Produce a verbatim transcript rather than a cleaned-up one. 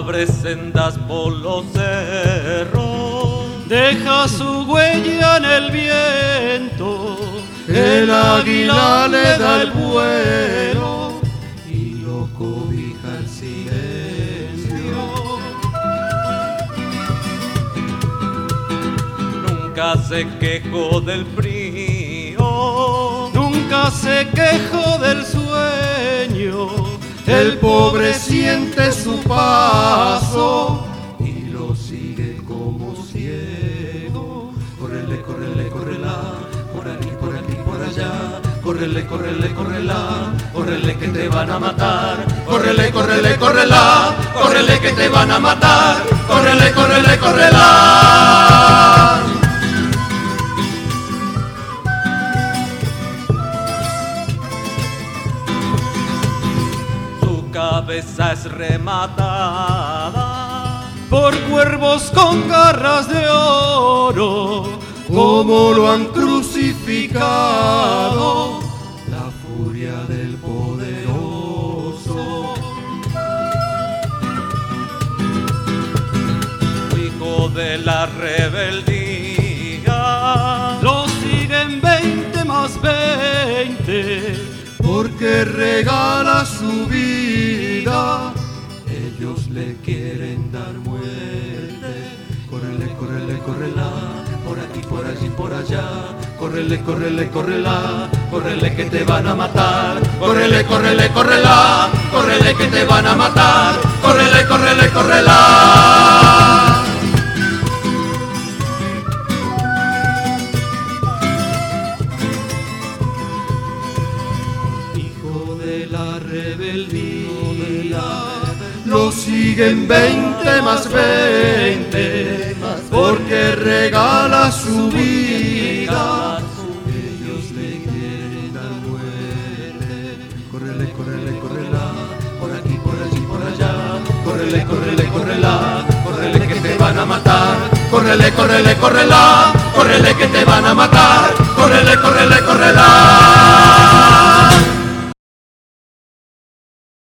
abre sendas por los cerros, deja su huella en el viento, el águila le da el vuelo y lo cobija el silencio. nunca se quejó del frío, nunca se quejó del sueño. El pobre siente su paso y lo sigue como ciego. Córrele, córrele, córrela, por aquí, por aquí, por allá. Córrele, córrele, córrela, córrele que te van a matar. Córrele, córrele, córrela, córrele que te van a matar. Córrele, córrele, córrela. cabeza es rematada por cuervos con garras de oro, como lo han crucificado la furia del poderoso. Hijo de la rebeldía, lo siguen veinte más veinte, porque regala su vida, ellos le quieren dar muerte. Córrele, córrele, córrela, por aquí, por allí, por allá. Córrele, córrele, córrela, córrele que te van a matar. Córrele, córrele, córrela, córrele que te van a matar. Córrele, córrele, córrela. La rebeldía lo siguen veinte más veinte, porque regala su vida, ellos le quieren dar muerte. Córrele, córrele, córrela, por aquí, por allí, por allá. Córrele, córrele, córrela, córrele que te van a matar. Córrele, córrele, córrela, córrele que te van a matar. Córrele, córrele, córrela.